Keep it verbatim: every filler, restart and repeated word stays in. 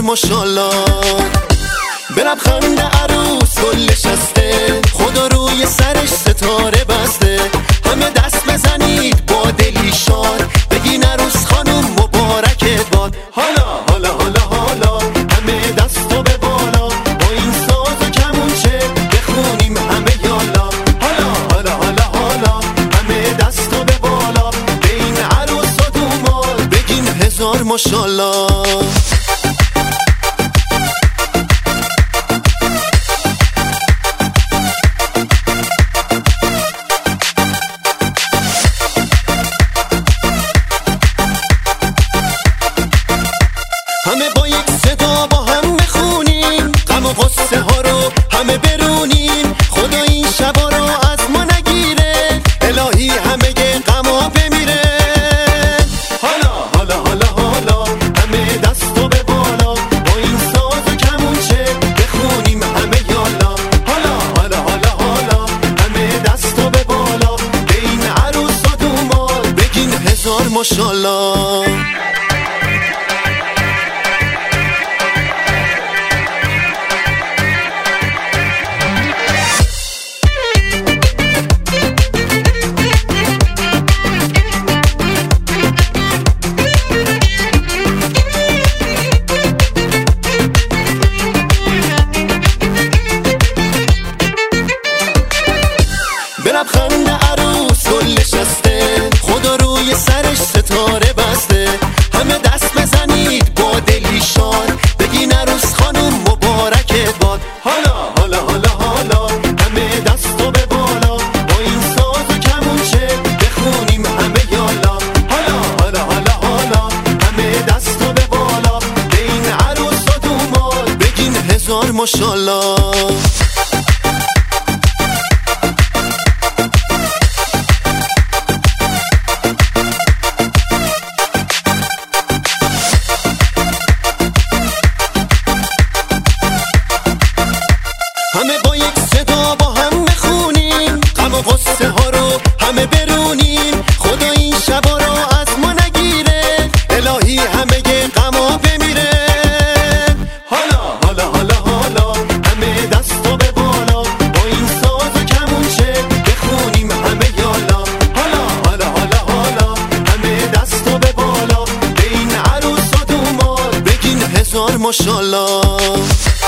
ماشالله. به لبخند عروس گل نشسته، خدا روی سرش ستاره بسته. همه دست بزنید با دلی شاد، بگین عروس خانم مبارکت باد. حالا حالا حالا حالا همه دستو به بالا، با این ساز و کمونچه بخونیم همه یالا. حالا حالا حالا حالا همه دستو به بالا، به این عروس و دومال بگین هزار ماشالله. همه با یک صدا با هم بخونیم، غم و غصه ها رو همه برونیم. خدا این شبا رو از ما نگیره، الهی همه غم ها بمیره. حالا حالا حالا حالا همه دستو به بالا، با این ساز و کمونچه بخونیم همه یالا. حالا حالا حالا حالا همه دستو به بالا، به این عروس و دومال بگین هزار ماشالله. به لبخند عروس گل نشسته، خدا روی سرش ستاره بسته. همه دست بزنید با دلی شاد، بگین عروس خانم مبارکت باد. حالا حالا حالا حالا همه دستو به بالا، با این ساز و کمونچه بخونیم همه یالا. حالا حالا حالا حالا همه دستو به بالا، به این عروس و دومال بگین هزار ماشالله. همه با یک صدا با هم بخونیم، غم و غصه ها رو همه برونیم. خدا این شبا رو از ما نگیره، الهی همه غم ها بمیره. حالا حالا حالا حالا همه دستو به بالا، با این ساز و کمونچه بخونیم همه یالا. حالا حالا حالا حالا همه دستو به بالا، به این عروس و دومال بگین هزار ماشالله.